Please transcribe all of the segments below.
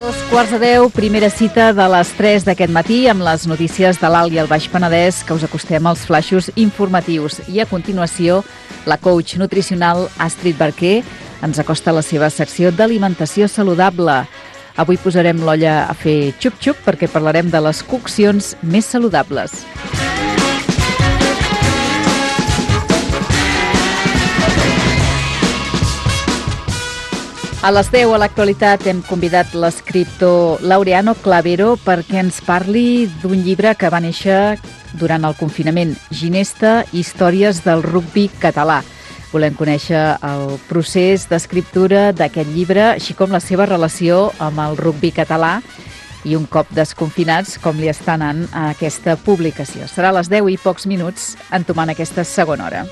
2:15, primera cita de les 3 d'aquest matí amb les notícies de l'Alt i el Baix Penedès que us acostem als flaixos informatius. I a continuació, la coach nutricional Astrid Barquer ens acosta la seva secció d'alimentació saludable. Avui posarem l'olla a fer xup-xup perquè parlarem de les coccions més saludables. A les 10 a l'actualitat hem convidat l'escriptor Laureano Clavero perquè ens parli d'un llibre que va néixer durant el confinament, Ginesta, històries del rugbi català. Volem conèixer el procés d'escriptura d'aquest llibre, així com la seva relació amb el rugbi català i un cop desconfinats, com li està anant a aquesta publicació. Serà a les 10 i pocs minuts entomant aquesta segona hora.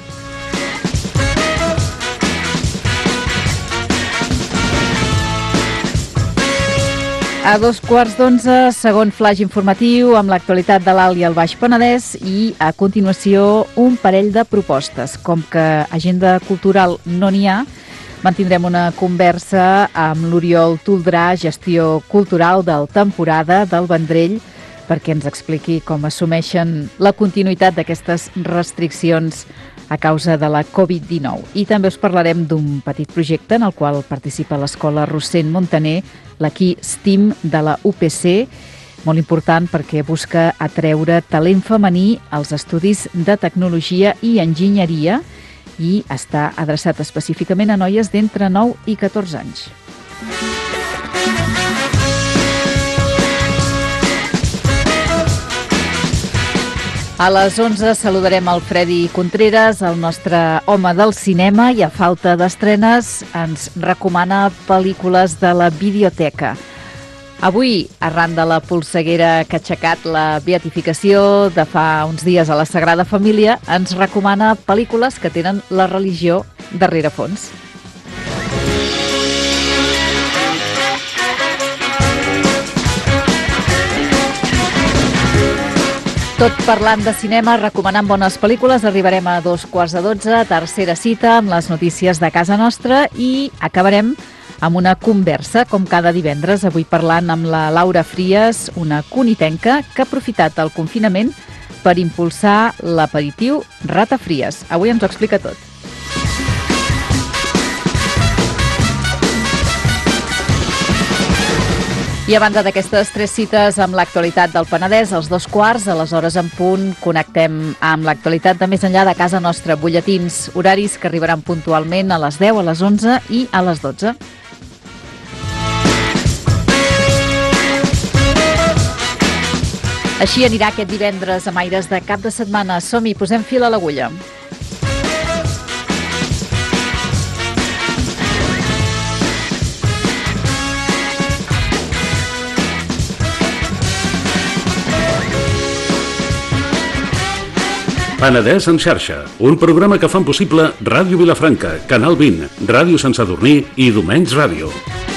A 2:15, segon flaix informatiu amb l'actualitat de l'Alt i el Baix Penedès i, a continuació, un parell de propostes. Com que agenda cultural no n'hi ha, mantindrem una conversa amb l'Oriol Toldrà, gestió cultural del Temporada del Vendrell, perquè ens expliqui com assumeixen la continuïtat d'aquestes restriccions a causa de la Covid-19. I també us parlarem d'un petit projecte en el qual participa l'Escola Rossend Montaner, l'Equí STEAM de la UPC, molt important perquè busca atreure talent femení als estudis de tecnologia i enginyeria i està adreçat específicament a noies d'entre 9 i 14 anys. A les 11 saludarem el Fredi Contreras, el nostre home del cinema, i a falta d'estrenes ens recomana pel·lícules de la videoteca. Avui, arran de la polseguera que ha aixecat la beatificació de fa uns dies a la Sagrada Família, ens recomana pel·lícules que tenen la religió de rerefons. Tot parlant de cinema, recomanant bones pel·lícules, arribarem a 2:15, tercera cita amb les notícies de casa nostra i acabarem amb una conversa, com cada divendres, avui parlant amb la Laura Fries, una conitenca que ha aprofitat el confinament per impulsar l'aperitiu Rata Fries. Avui ens ho explica tot. I a banda d'aquestes 3 cites amb l'actualitat del Penedès, als 2:15, a les hores en punt, connectem amb l'actualitat de més enllà de casa nostra. Butlletins, horaris que arribaran puntualment a les 10, a les 11 i a les 12. Així anirà aquest divendres amb aires de cap de setmana. Som-hi, posem fil a l'agulla. Penedès en xarxa, un programa que fan possible Ràdio Vilafranca, Canal 20, Ràdio Sant Sadurní i Domenys Ràdio.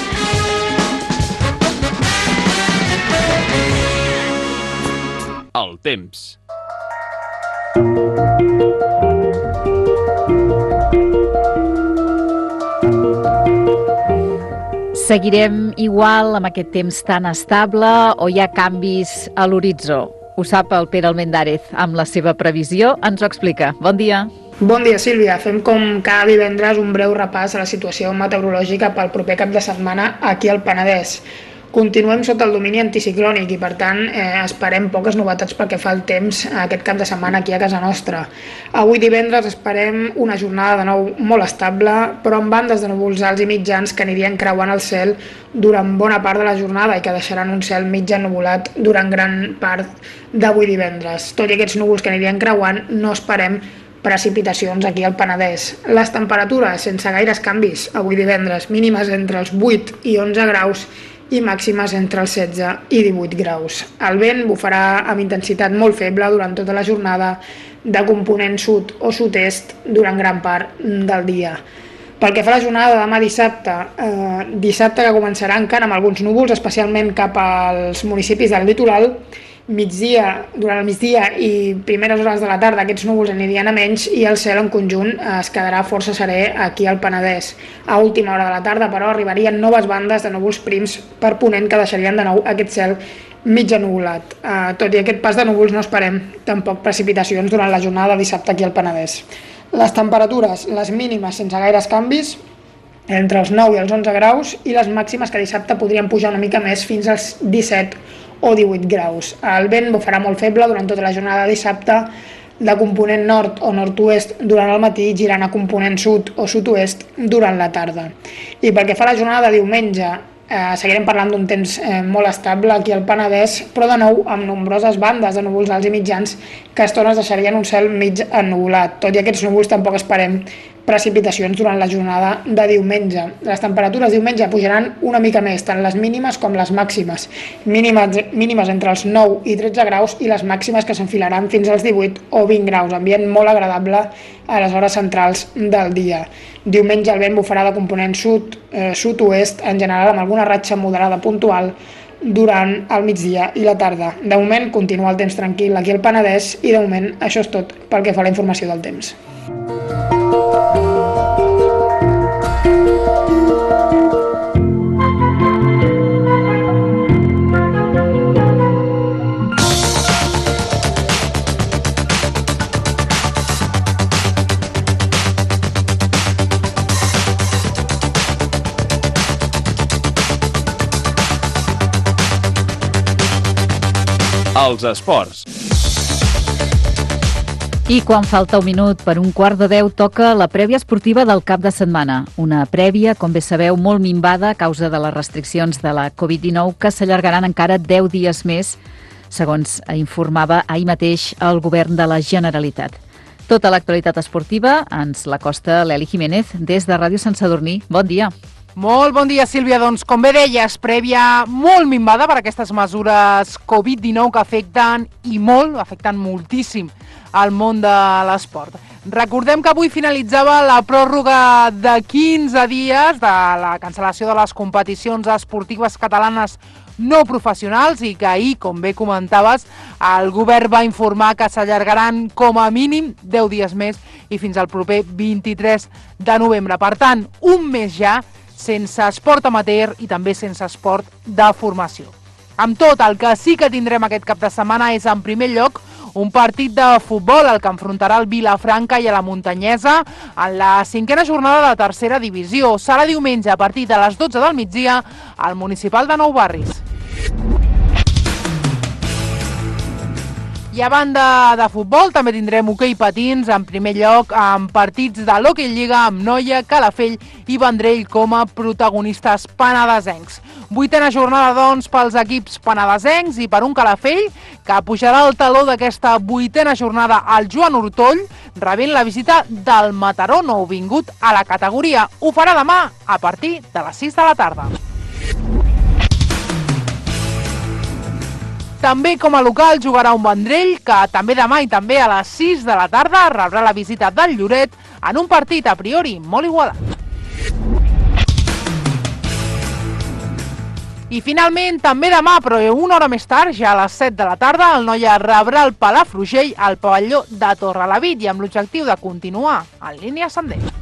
El temps. Seguirem igual amb aquest temps tan estable o hi ha canvis a l'horitzó? Ho sap el Pere Almendárez amb la seva previsió, ens ho explica. Bon dia. Bon dia, Sílvia. Fem com cada divendres un breu repàs a la situació meteorològica pel proper cap de setmana aquí al Penedès. Continuem sota el domini anticiclònic i, per tant, esperem poques novetats pel que fa al temps aquest cap de setmana aquí a casa nostra. Avui divendres esperem una jornada de nou molt estable, però amb bandes de núvols alts i mitjans que anirien creuant el cel durant bona part de la jornada i que deixaran un cel mig ennuvolat durant gran part d'avui divendres. Tot i aquests núvols que anirien creuant, no esperem precipitacions aquí al Penedès. Les temperatures, sense gaires canvis, avui divendres, mínimes entre els 8 i 11 graus i màximes entre els 16 i 18 graus. El vent bufarà amb intensitat molt feble durant tota la jornada, de component sud o sud-est durant gran part del dia. Pel que fa a la jornada de demà dissabte que començarà encara amb alguns núvols, especialment cap als municipis del litoral, durant el migdia i primeres hores de la tarda aquests núvols anirien a menys i el cel en conjunt es quedarà força serè aquí al Penedès. A última hora de la tarda, però, arribarien noves bandes de núvols prims per ponent que deixarien de nou aquest cel mig ennuvolat. Tot i aquest pas de núvols no esperem tampoc precipitacions durant la jornada de dissabte aquí al Penedès. Les temperatures, les mínimes sense gaires canvis, entre els 9 i els 11 graus, i les màximes que dissabte podrien pujar una mica més fins als 17 o 18 graus. El vent bufarà molt feble durant tota la jornada de dissabte, de component nord o nord-oest durant el matí, girant a component sud o sud-oest durant la tarda. I pel que fa a la jornada de diumenge, seguirem parlant d'un temps molt estable aquí al Penedès, però de nou amb nombroses bandes de núvols alts i mitjans que a estones deixarien un cel mig ennuvolat. Tot i aquests núvols tampoc esperem precipitacions durant la jornada de diumenge. Les temperatures diumenge pujaran una mica més, tant les mínimes com les màximes. Mínimes entre els 9 i 13 graus i les màximes que s'enfilaran fins als 18 o 20 graus. Ambient molt agradable a les hores centrals del dia. Diumenge el vent bufarà de component sud-oest, en general amb alguna ratxa moderada puntual durant el migdia i la tarda. De moment continua el temps tranquil aquí al Penedès i de moment això és tot pel que fa a la informació del temps. Els esports. I quan falta un minut per un quart de 10 toca la prèvia esportiva del cap de setmana. Una prèvia, com bé sabeu, molt minvada a causa de les restriccions de la Covid-19 que s'allargaran encara 10 dies més, segons informava ahir mateix el govern de la Generalitat. Tota l'actualitat esportiva ens l'acosta l'Eli Jiménez des de Ràdio Sant Sadurní. Bon dia. Molt bon dia, Sílvia. Doncs, com bé deies, prèvia molt minvada per aquestes mesures Covid-19 que afecten moltíssim al món de l'esport. Recordem que avui finalitzava la pròrroga de 15 dies de la cancel·lació de les competicions esportives catalanes no professionals i que ahir, com bé comentaves, el govern va informar que s'allargaran com a mínim 10 dies més i fins al proper 23 de novembre. Per tant, un mes ja sense esport amateur i també sense esport de formació. Amb tot, el que sí que tindrem aquest cap de setmana és, en primer lloc, un partit de futbol, el que enfrontarà el Vilafranca i a la Muntanyesa en la 5a jornada de tercera divisió. Serà diumenge a partir de les 12 del migdia al Municipal de Nou Barris. I a banda de futbol també tindrem hoquei patins, en primer lloc amb partits de l'Hockey Lliga amb Noia, Calafell i Vendrell com a protagonistes penedesencs. 8a jornada, doncs, pels equips penedesencs i per un Calafell que pujarà el taló d'aquesta 8a jornada al Joan Ortoll, rebent la visita del Mataró nouvingut a la categoria. Ho farà demà a partir de les 6 de la tarda. També com a local jugarà un Vendrell que també demà i també a les 6 de la tarda rebrà la visita del Lloret en un partit a priori molt igualat. I finalment, també demà, però una hora més tard, ja a les 7 de la tarda, el Noia rebrà el Palafrugell al pavelló de Torrelavit i amb l'objectiu de continuar en línia ascendent.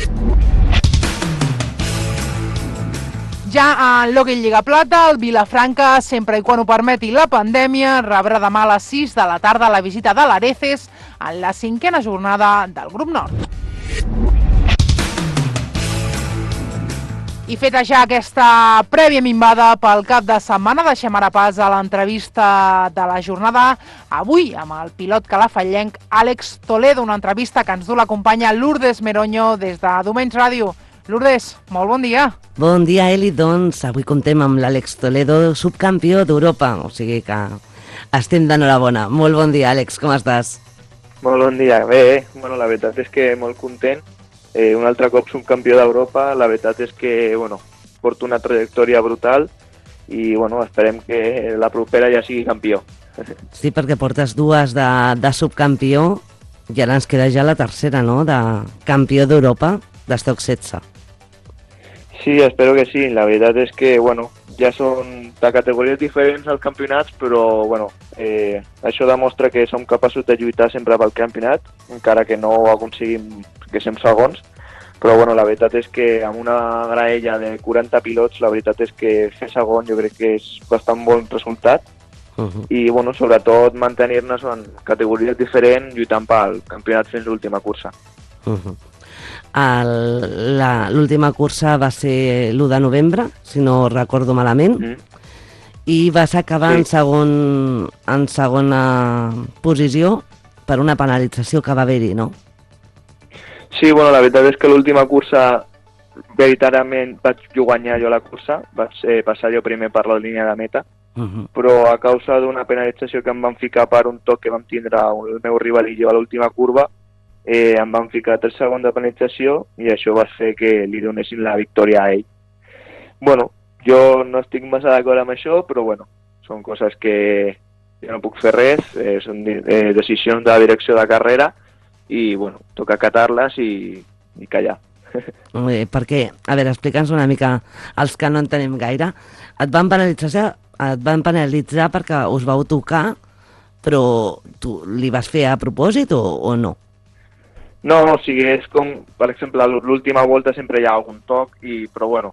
Ja en l'Hockey Lliga Plata, el Vilafranca, sempre i quan ho permeti la pandèmia, rebrà demà a les 6 de la tarda la visita de l'Areces en la 5a jornada del grup nord. I feta ja aquesta prèvia minvada pel cap de setmana, deixem ara pas a l'entrevista de la jornada avui amb el pilot calafellenc Àlex Toledo, una entrevista que ens du la companya Lourdes Meroño des de Domenys Ràdio. Lourdes, molt bon dia. Bon dia, Eli. Doncs avui comptem amb l'Àlex Toledo, subcampió d'Europa, o sigui que estem d'enhorabona. Molt bon dia, Àlex, com estàs? Molt bon dia, bé. Bueno, la veritat és que molt content. Un altre cop subcampió d'Europa, la veritat és que porto una trajectòria brutal i esperem que la propera ja sigui campió. Sí, perquè portes dues de subcampió i ara ens queda ja la tercera, no?, de campió d'Europa d'Estoc 16. Sí, espero que sí. La veritat és que, ja són de categories diferents als campionats, però bueno, això demostra que som capaços de lluitar sempre pel campionat, encara que no aconseguim que siguem segons. Però bueno, la veritat és que amb una graella de 40 pilots, la veritat és que fer segon jo crec que és bastant bon resultat. I bueno, sobretot mantenir-nos en categories diferents lluitant pel campionat fins l'última cursa. L'última cursa va ser l'1 de novembre, si no recordo malament, i vas acabar en segona posició per una penalització que va haver-hi, no? Sí, bueno, la veritat és que l'última cursa veritablement vaig guanyar jo la cursa, vaig passar jo primer per la línia de meta, però a causa d'una penalització que em van ficar per un toc que vam tindre el meu rival i jo a l'última curva, em van ficar 3 segons de penalització i això va fer que li donessin la victòria a ell. Bueno, jo no estic massa d'acord amb això, però bueno, són coses que jo no puc fer res, són decisions de la direcció de carrera i bueno, toca acatar-les i callar. Perquè, a veure, explica'ns una mica els que no en tenim gaire. Et van penalitzar perquè us vau tocar, però tu li vas fer a propòsit o no? No, o sigui, és com, per exemple, l'última volta sempre hi ha algun toc, però bueno,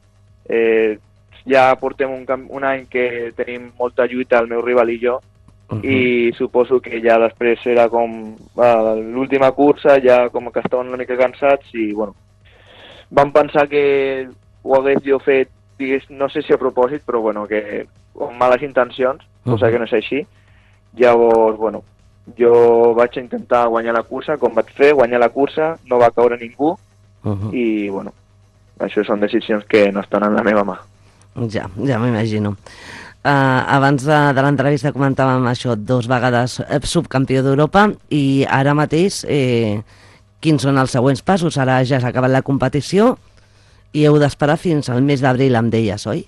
ja portem un any que tenim molta lluita el meu rival i jo, i suposo que ja després era com l'última cursa, ja com que estaven una mica cansats i bueno, vam pensar que ho hagués jo fet, no sé si a propòsit, però bueno, que amb males intencions, cosa que no és així. Llavors, bueno, jo vaig intentar guanyar la cursa, com vaig fer, guanyar la cursa, no va caure ningú, i bueno, això són decisions que no estan en la meva mà. Ja m'imagino. Abans de l'entrevista comentàvem això, 2 vegades subcampió d'Europa, i ara mateix quins són els següents passos? Ara ja s'ha acabat la competició i heu d'esperar fins al mes d'abril, em deies, oi?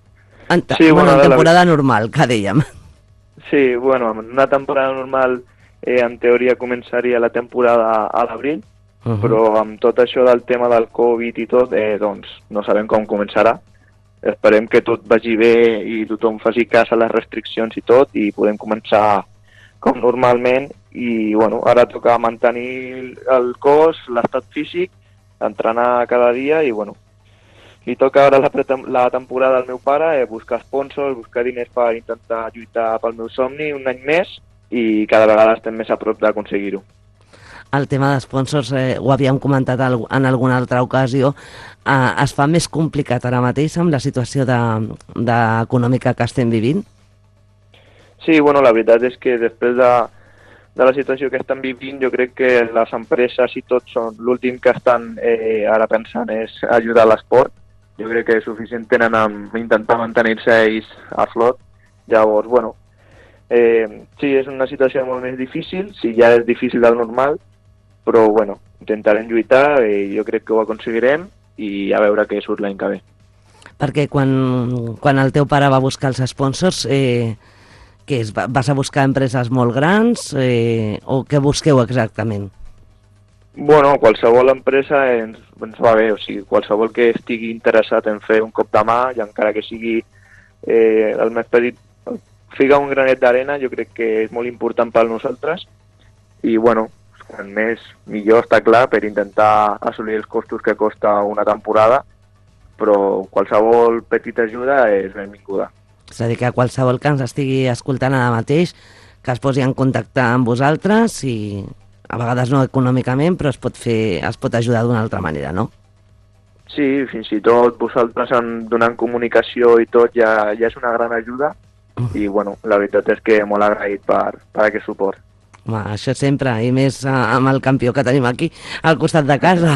Sí, bueno, en temporada normal, que dèiem. Sí, bueno, en una temporada normal en teoria començaria la temporada a l'abril, però amb tot això del tema del Covid i tot, doncs no sabem com començarà. Esperem que tot vagi bé i tothom faci cas a les restriccions i tot i podem començar com normalment i bueno, ara toca mantenir el cos, l'estat físic, entrenar cada dia i bueno, li toca ara la temporada al meu pare, buscar sponsors, buscar diners per intentar lluitar pel meu somni un any més i cada vegada estem més a prop d'aconseguir-ho. El tema d'esponsors, ho havíem comentat en alguna altra ocasió, es fa més complicat ara mateix amb la situació econòmica que estem vivint? Sí, bueno, la veritat és que després de la situació que estan vivint, jo crec que les empreses i tot són l'últim que estan ara pensant és ajudar l'esport. Jo crec que és suficient tenen amb intentar mantenir-se ells a flot. Llavors, bueno, sí, és una situació molt més difícil, sí, ja és difícil del normal, però bueno, intentarem lluitar i jo crec que ho aconseguirem i a veure què surt l'any que ve. Perquè quan el teu pare va buscar els sponsors, què és? Vas a buscar empreses molt grans o què busqueu exactament? Bueno, qualsevol empresa ens va bé, o sigui, qualsevol que estigui interessat en fer un cop de mà i encara que sigui el més petit, ficar un granet d'arena jo crec que és molt important per nosaltres i bueno, quan més millor està clar per intentar assolir els costos que costa una temporada, però qualsevol petita ajuda és benvinguda. És a dir, que qualsevol que ens estigui escoltant ara mateix, que es posi en contacte amb vosaltres i a vegades no econòmicament, però es pot ajudar d'una altra manera, no? Sí, fins i tot vosaltres donant comunicació i tot ja és una gran ajuda i bueno, la veritat és que molt agraït per aquest suport. Home, això sempre, i més amb el campió que tenim aquí al costat de casa.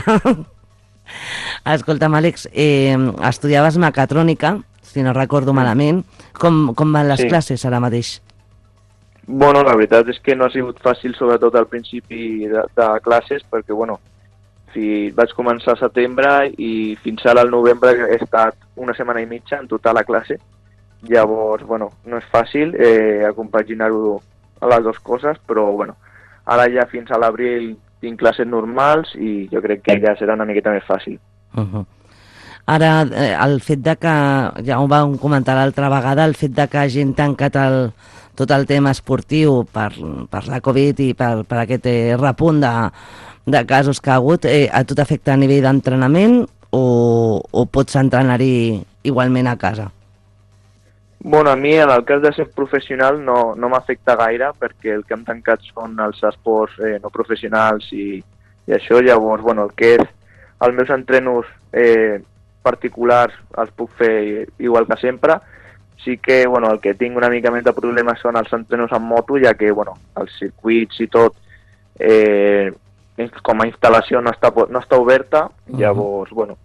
Escolta'm, Àlex, estudiaves mecatrònica, si no recordo malament. Com van les classes ara mateix? Bueno, la veritat és que no ha sigut fàcil, sobretot al principi de classes, perquè, bueno, vaig començar a setembre i fins ara al novembre he estat una setmana i mitja en total a classe. Llavors, bueno, no és fàcil compaginar-ho a les dues coses, però, bueno, ara ja fins a l'abril tinc classes normals i jo crec que ja serà una miqueta més fàcil. Ara, el fet de que, ja ho vam comentar l'altra vegada, el fet de que hagin tancat tot el tema esportiu per la Covid i per aquest repunt de casos que ha hagut, a tu t'afecta a nivell d'entrenament o pots entrenar-hi igualment a casa? Bueno, a mi en el cas de ser professional no m'afecta gaire perquè el que hem tancat són els esports no professionals i això, llavors, bueno, el que és els meus entrenos particulars els puc fer igual que sempre. Sí que, bueno, el que tinc una mica més de problemes són els entrenos en moto, ja que, bueno, els circuits i tot, com a instal·lació no està oberta, llavors, bueno,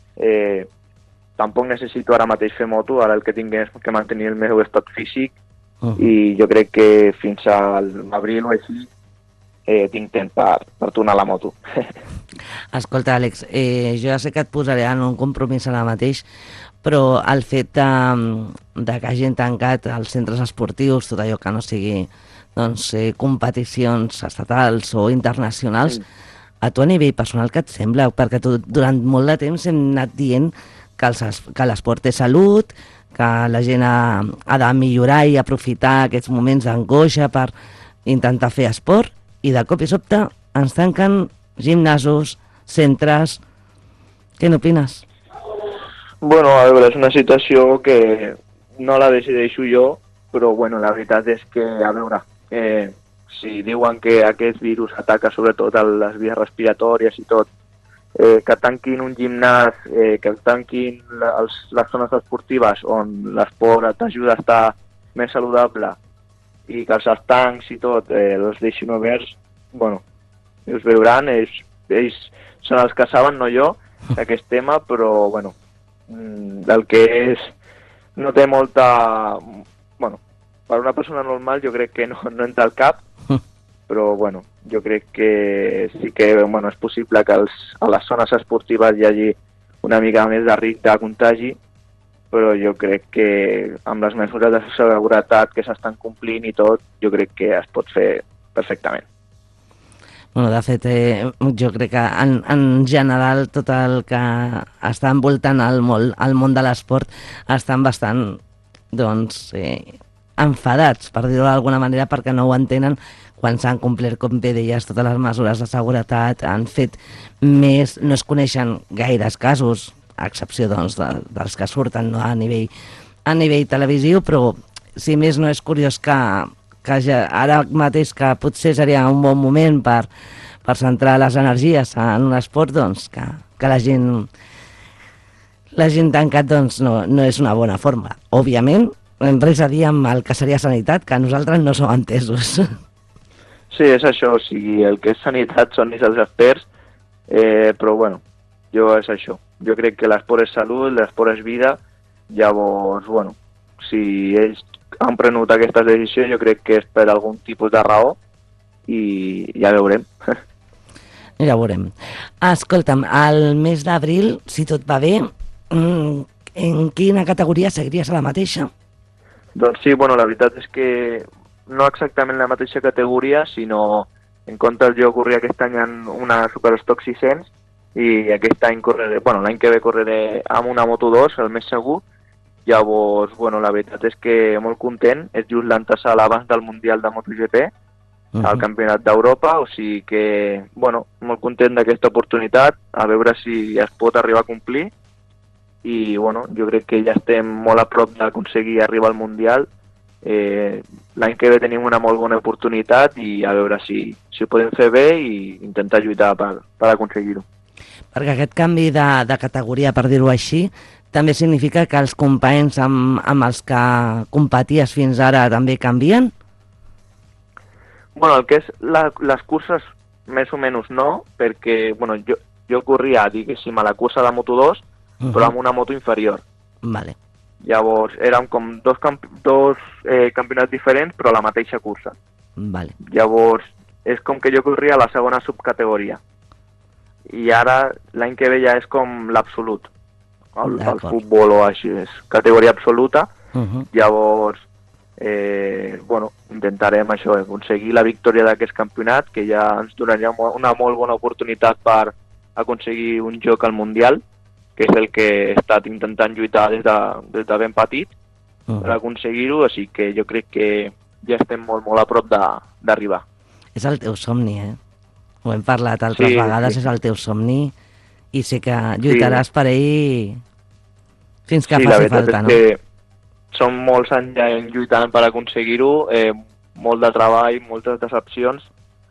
tampoc necessito ara mateix fer moto, ara el que tinc és que mantenir el meu estat físic i jo crec que fins a l'abril o així tinc temps per tornar a la moto. Escolta, Àlex, jo ja sé que et posaré en un compromís ara mateix, però el fet de que hagin tancat els centres esportius, tot allò que no sigui competicions estatals o internacionals, a tu a nivell personal què et sembla? Perquè tu durant molt de temps hem anat dient que l'esport és salut, que la gent ha de millorar i aprofitar aquests moments d'angoixa per intentar fer esport, i de cop i sobte ens tanquen gimnasos, centres... Què n'opines? Bueno, a veure, és una situació que no la decideixo jo, però bueno, la veritat és que, a veure, si diuen que aquest virus ataca sobretot a les vies respiratòries i tot, que tanquin un gimnàs, que tanquin les zones esportives on l'esport t'ajuda a estar més saludable i que els estancs i tot els deixin oberts, bueno, us veuran, ells són els que saben, no jo, aquest tema, però bueno, el que és no té molta... Bueno, per una persona normal jo crec que no entra al cap, però bueno, jo crec que sí que bueno, és possible que a les zones esportives hi hagi una mica més de risc de contagi, però jo crec que amb les mesures de seguretat que s'estan complint i tot, jo crec que es pot fer perfectament. Bueno, de fet, jo crec que en general tot el que està envoltant el món de l'esport estan bastant, doncs, enfadats, per dir-ho d'alguna manera, perquè no ho entenen quan s'han complert, com bé deies, totes les mesures de seguretat, han fet més, no es coneixen gaires casos, a excepció doncs, dels que surten no, a nivell televisiu, però si més no és curiós que ja, ara mateix que potser seria un bon moment per centrar les energies en un esport, doncs que la gent tancat doncs, no és una bona forma. Òbviament, res a dir amb el que seria sanitat, que nosaltres no som entesos. Sí, és això, o sigui, el que és sanitat són els experts, però bueno, jo és això. Jo crec que l'esport és salut, l'esport és vida, llavors, bueno, si ells han prenut aquesta decisió, jo crec que és per algun tipus de raó i ja veurem. Ja veurem. Escolta'm, al mes d'abril, si tot va bé, en quina categoria seguiries a la mateixa? Doncs sí, bueno, la veritat és que no exactament la mateixa categoria, sinó en comptes jo corria aquest any en una Superstock 600 i aquest any correré, bueno, l'any que ve correré amb una Moto2, el més segur. Llavors, bueno, la veritat és que molt content, és just l'antesala abans del Mundial de MotoGP, al Campionat d'Europa, o sigui que, bueno, molt content d'aquesta oportunitat, a veure si es pot arribar a complir, i, bueno, jo crec que ja estem molt a prop d'aconseguir arribar al Mundial. L'any que ve tenim una molt bona oportunitat i a veure si ho podem fer bé i intentar lluitar per aconseguir-ho. Perquè aquest canvi de categoria, per dir-ho així, també significa que els companys amb els que competies fins ara també canvien? Bueno, el que és les curses, més o menys no, perquè bueno, jo corria, diguéssim, a la cursa de Moto2, però amb una moto inferior. Vale. Llavors, érem com dos campionats diferents, però a la mateixa cursa. Vale. Llavors, és com que jo corria a la segona subcategoria. I ara, l'any que ve ja és com l'absolut. El futbol o així, és categoria absoluta. Llavors, bueno, intentarem això, aconseguir la victòria d'aquest campionat, que ja ens donaria una molt bona oportunitat per aconseguir un joc al Mundial, que és el que he estat intentant lluitar des de ben petit per aconseguir-ho, així que jo crec que ja estem molt a prop d'arribar. És el teu somni, Ho hem parlat altres vegades, és el teu somni i sé que lluitaràs per ell fins que faci falta, no? Sí, la veritat és que són molts anys ja lluitant per aconseguir-ho, molt de treball, moltes decepcions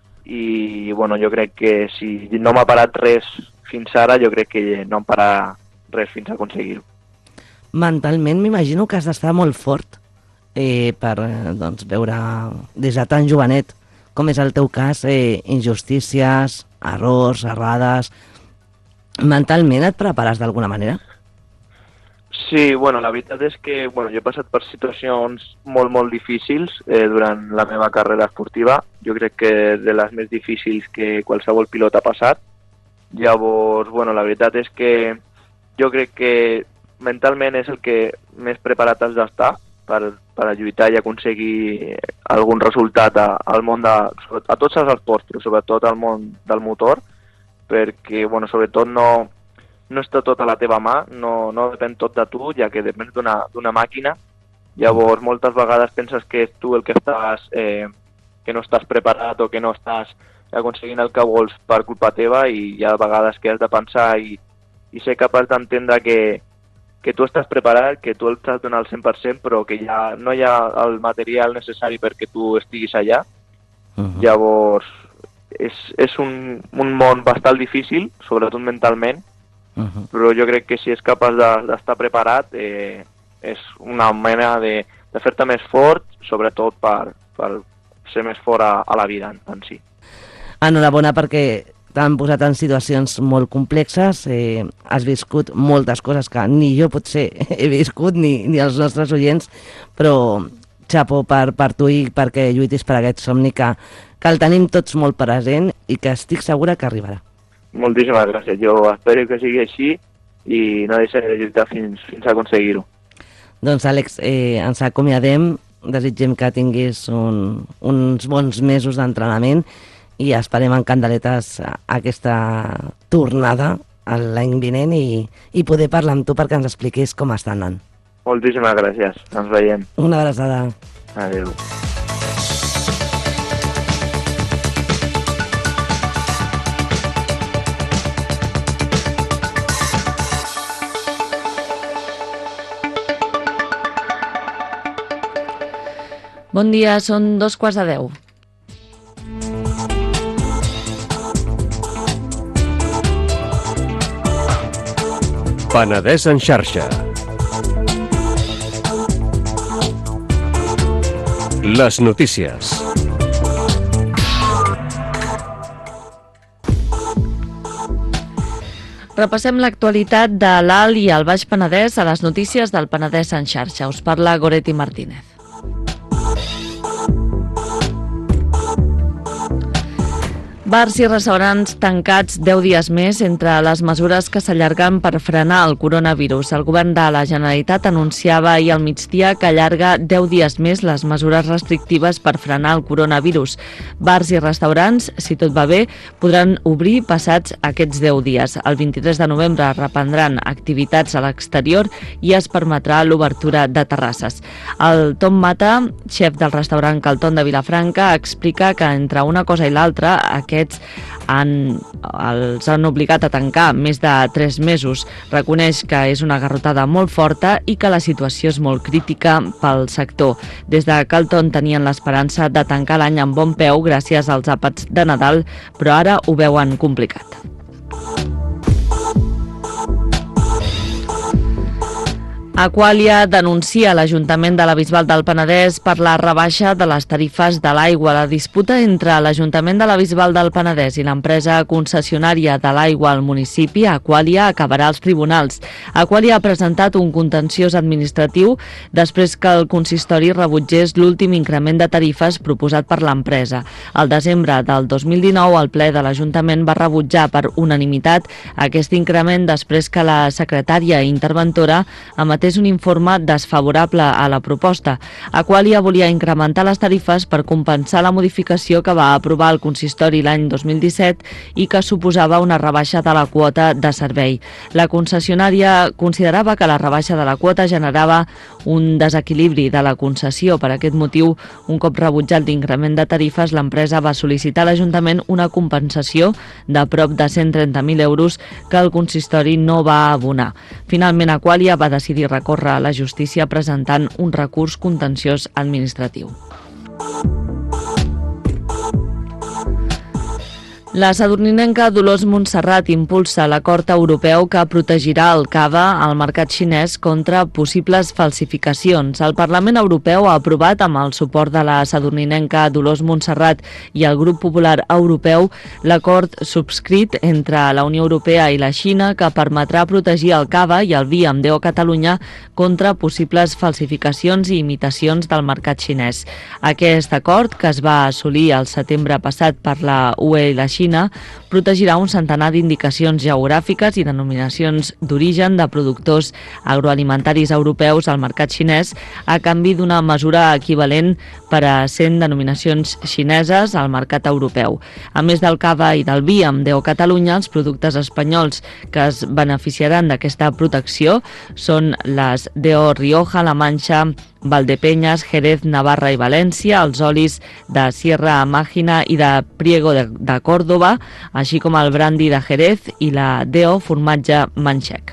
i bueno, jo crec que si no m'ha parat res fins ara, jo crec que no em pararà res fins a aconseguir-ho. Mentalment m'imagino que has d'estar molt fort per veure des de tan jovenet, com és el teu cas, injustícies, errors, errades. Mentalment et prepares d'alguna manera? Sí, bueno, la veritat és que jo he passat per situacions molt difícils durant la meva carrera esportiva. Jo crec que de les més difícils que qualsevol pilot ha passat. Llavors, la veritat és que jo crec que mentalment és el que més preparat has d'estar per lluitar i aconseguir algun resultat al món a tots els esports, però sobretot al món del motor, perquè sobretot no està tot a la teva mà, no depèn tot de tu, ja que depèn d'una màquina. Llavors, moltes vegades penses que és tu el que que no estàs preparat o que no estàs aconseguint el que vols per culpa teva, i hi ha vegades que has de pensar i ser capaç d'entendre que tu estàs preparat, que tu el estàs donant al 100%, però que ja no hi ha el material necessari perquè tu estiguis allà. Llavors, és un món bastant difícil, sobretot mentalment, però jo crec que si és capaç d'estar preparat és una mena de fer-te més fort, sobretot per ser més fort a la vida en si. Enhorabona perquè t'han posat en situacions molt complexes, has viscut moltes coses que ni jo potser he viscut ni els nostres oients, però xapó per tu i perquè lluitis per aquest somni que el tenim tots molt present i que estic segura que arribarà. Moltíssimes gràcies, jo espero que sigui així i no deixaré de lluitar fins a aconseguir-ho. Doncs Àlex, ens acomiadem, desitgem que tinguis uns bons mesos d'entrenament i esperem en candeletes aquesta tornada l'any vinent i poder parlar amb tu perquè ens expliquis com està anant. Moltíssimes gràcies, ens veiem. Una abraçada. Adéu. Bon dia, són 9:45. Penedès en xarxa. Les notícies. Repassem l'actualitat de l'Alt i el Baix Penedès a les notícies del Penedès en xarxa. Us parla Goretti Martínez. Bars i restaurants tancats 10 dies més entre les mesures que s'allarguen per frenar el coronavirus. El govern de la Generalitat anunciava ahir al migdia que allarga 10 dies més les mesures restrictives per frenar el coronavirus. Bars i restaurants, si tot va bé, podran obrir passats aquests 10 dies. El 23 de novembre reprendran activitats a l'exterior i es permetrà l'obertura de terrasses. El Tom Mata, xef del restaurant Calton de Vilafranca, explica que entre una cosa i l'altra aquests els han obligat a tancar més de 3 mesos. Reconeix que és una garrotada molt forta i que la situació és molt crítica pel sector. Des de Calton tenien l'esperança de tancar l'any amb bon peu gràcies als àpats de Nadal, però ara ho veuen complicat. Aqualia denuncia l'Ajuntament de la Bisbal del Penedès per la rebaixa de les tarifes de l'aigua. La disputa entre l'Ajuntament de la Bisbal del Penedès i l'empresa concessionària de l'aigua al municipi, Aqualia, acabarà als tribunals. Aqualia ha presentat un contenciós administratiu després que el consistori rebutgés l'últim increment de tarifes proposat per l'empresa. Al desembre del 2019, el ple de l'Ajuntament va rebutjar per unanimitat aquest increment després que la secretària interventora emetés presentés un informe desfavorable a la proposta. Aqualia volia incrementar les tarifes per compensar la modificació que va aprovar el consistori l'any 2017 i que suposava una rebaixa de la quota de servei. La concessionària considerava que la rebaixa de la quota generava un desequilibri de la concessió. Per aquest motiu, un cop rebutjat l'increment de tarifes, l'empresa va sol·licitar a l'Ajuntament una compensació de prop de 130.000 euros que el consistori no va abonar. Finalment, Aqualia va decidir recórrer a la justícia presentant un recurs contenciós administratiu. La sadurninenca Dolors Montserrat impulsa l'acord europeu que protegirà el cava al mercat xinès contra possibles falsificacions. El Parlament Europeu ha aprovat, amb el suport de la sadurninenca Dolors Montserrat i el Grup Popular Europeu, l'acord subscrit entre la Unió Europea i la Xina que permetrà protegir el cava i el vi amb DO Catalunya contra possibles falsificacions i imitacions del mercat xinès. Aquest acord, que es va assolir el setembre passat per la UE i la Xina, protegirà un centenar d'indicacions geogràfiques i denominacions d'origen de productors agroalimentaris europeus al mercat xinès a canvi d'una mesura equivalent per a 100 denominacions xineses al mercat europeu. A més del cava i del vi amb DO Catalunya, els productes espanyols que es beneficiaran d'aquesta protecció són les DO Rioja, La Manxa, Valdepeñas, Jerez, Navarra i València, els olis de Sierra Mágina i de Priego de Córdoba, així com el brandi de Jerez i la DO formatge manxec.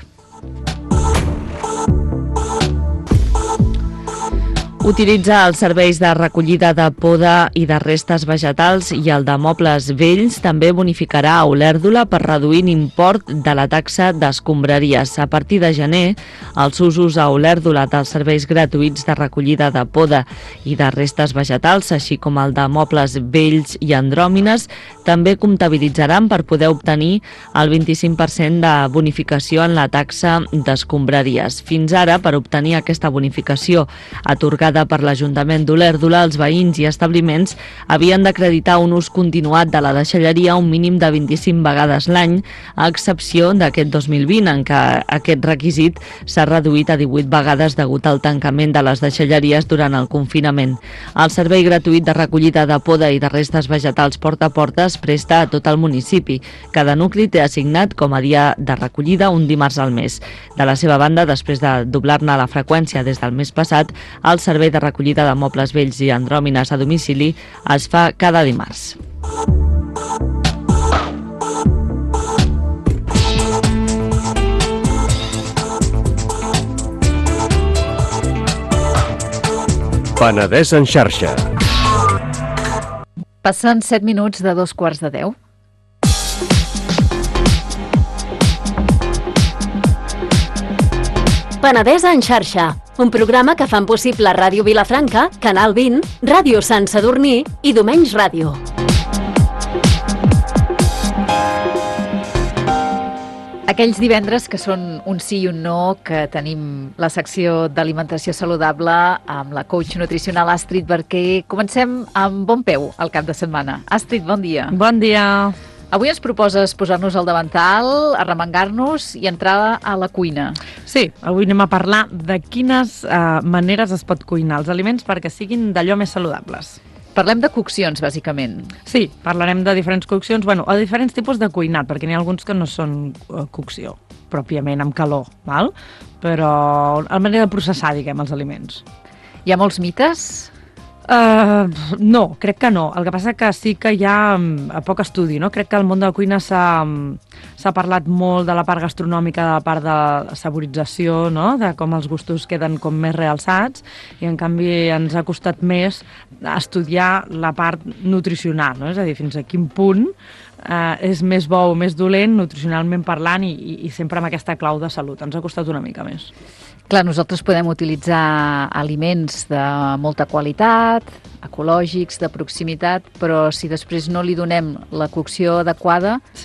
Utilitzar els serveis de recollida de poda i de restes vegetals i el de mobles vells també bonificarà a Olèrdola per reduir l'import de la taxa d'escombraries. A partir de gener, els usos a Olèrdola dels serveis gratuïts de recollida de poda i de restes vegetals, així com el de mobles vells i andròmines, també comptabilitzaran per poder obtenir el 25% de bonificació en la taxa d'escombraries. Fins ara, per obtenir aquesta bonificació atorgada per l'Ajuntament d'Olèrdola, els veïns i establiments havien d'acreditar un ús continuat de la deixalleria un mínim de 25 vegades l'any, a excepció d'aquest 2020, en què aquest requisit s'ha reduït a 18 vegades degut al tancament de les deixalleries durant el confinament. El servei gratuït de recollida de poda i de restes vegetals porta a porta es presta a tot el municipi. Cada nucli té assignat com a dia de recollida un dimarts al mes. De la seva banda, després de doblar-ne la freqüència des del mes passat, el servei de recollida de mobles vells i andròmines a domicili es fa cada dimarts. Penedès en xarxa. Passen 7 minuts de 2:15. Penedès en xarxa, un programa que fan possible Ràdio Vilafranca, Canal 20, Ràdio Sant Sadurní i Domenys Ràdio. Aquells divendres que són un sí i un no, que tenim la secció d'alimentació saludable amb la coach nutricional Astrid Barquer. Comencem amb bon peu el cap de setmana. Astrid, bon dia. Bon dia. Avui ens proposes posar-nos al davantal, arremangar-nos i entrar a la cuina. Sí, avui anem a parlar de quines maneres es pot cuinar els aliments perquè siguin d'allò més saludables. Parlem de coccions, bàsicament. Sí, parlarem de diferents coccions, o diferents tipus de cuinat, perquè n'hi ha alguns que no són cocció, pròpiament amb calor, val? Però la manera de processar, diguem, els aliments. Hi ha molts mites? No, crec que no. El que passa que sí que hi ha poc estudi, no? Crec que al món de la cuina s'ha parlat molt de la part gastronòmica, de la part de la saborització, no? De com els gustos queden com més realçats, i en canvi ens ha costat més estudiar la part nutricional, no? És a dir, fins a quin punt és més bo o més dolent nutricionalment parlant i sempre amb aquesta clau de salut. Ens ha costat una mica més. Clar, nosaltres podem utilitzar aliments de molta qualitat, ecològics, de proximitat, però si després no li donem la cocció adequada, sí,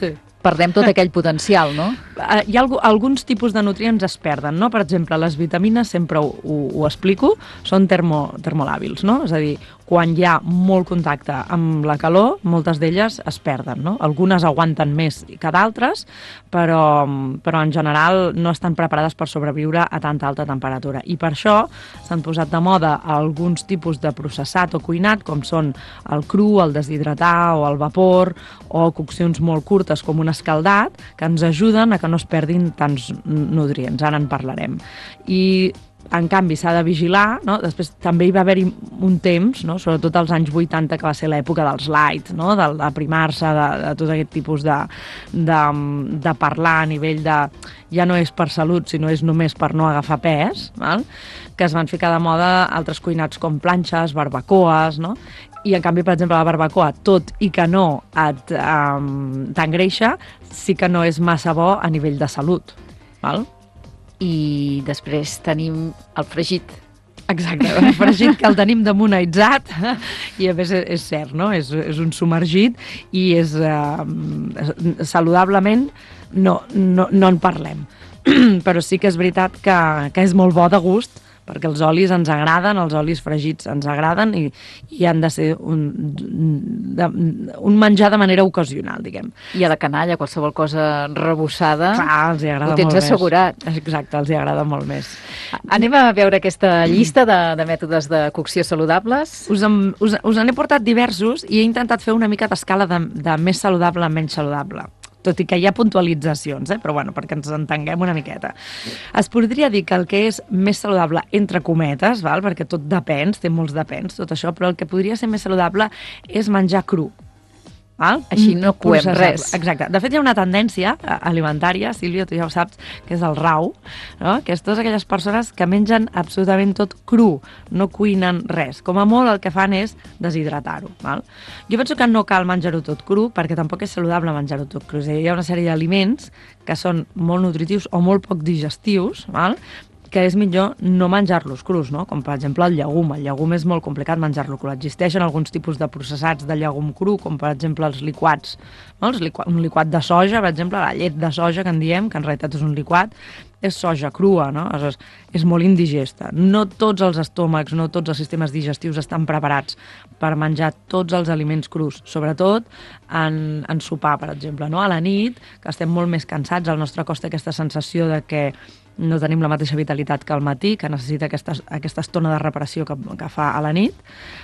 perdem tot aquell potencial, no? Hi ha alguns tipus de nutrients es perden, no? Per exemple, les vitamines, sempre ho explico, són termolàbils, no? És a dir, quan hi ha molt contacte amb la calor, moltes d'elles es perden, no? Algunes aguanten més que d'altres, però en general no estan preparades per sobreviure a tanta alta temperatura. I per això s'han posat de moda alguns tipus de processat o cuinat, com són el cru, el deshidratar o el vapor, o coccions molt curtes com un escaldat, que ens ajuden a que no es perdin tants nutrients. Ara en parlarem. I en canvi s'ha de vigilar, no? Després també hi va haver-hi un temps, no? Sobretot als anys 80, que va ser l'època dels light, no? D'aprimar-se, de tot aquest tipus de parlar a nivell de... ja no és per salut, sinó és només per no agafar pes, val? Que es van ficar de moda altres cuinats com planxes, barbacoes, no? I en canvi, per exemple, la barbacoa, tot i que no t'engreixa, sí que no és massa bo a nivell de salut, val? I després tenim el fregit. Exacte, el fregit, que el tenim demonaitzat, i a més és cert, no? És un submergit i és saludablement no en parlem. Però sí que és veritat que és molt bo de gust, perquè els olis ens agraden, els olis fregits ens agraden i han de ser un menjar de manera ocasional, diguem. I a la canalla, qualsevol cosa rebossada, clar, els hi agrada ho tens molt assegurat. Més. Exacte, els hi agrada molt més. Anem a veure aquesta llista de mètodes de cocció saludables. Us en he portat diversos i he intentat fer una mica d'escala de més saludable a menys saludable. Tot i que hi ha puntualitzacions, però bueno, perquè ens entenguem una miqueta. Es podria dir que el que és més saludable, entre cometes, val? Perquè tot depèn, té molts depens, tot això, però el que podria ser més saludable és menjar cru. Val? Així no coem res. Exacte. De fet, hi ha una tendència alimentària, Sílvia, tu ja ho saps, que és el rau, no? Que és totes aquelles persones que mengen absolutament tot cru, no cuinen res. Com a molt el que fan és deshidratar-ho. Val? Jo penso que no cal menjar-ho tot cru, perquè tampoc és saludable menjar-ho tot cru. És a dir, hi ha una sèrie d'aliments que són molt nutritius o molt poc digestius, val? Que és millor no menjar-los crus, no? Com per exemple el llegum. El llegum és molt complicat menjar-lo cru. Existeixen alguns tipus de processats de llegum cru, com per exemple els liquats. No? Un liquat de soja, per exemple, la llet de soja que en diem, que en realitat és un liquat, és soja crua, no? És molt indigesta. No tots els estómacs, no tots els sistemes digestius estan preparats per menjar tots els aliments crus, sobretot en sopar, per exemple, no? A la nit, que estem molt més cansats, el nostre cos té aquesta sensació de que no tenim la mateixa vitalitat que al matí, que necessita aquesta estona de reparació que fa a la nit.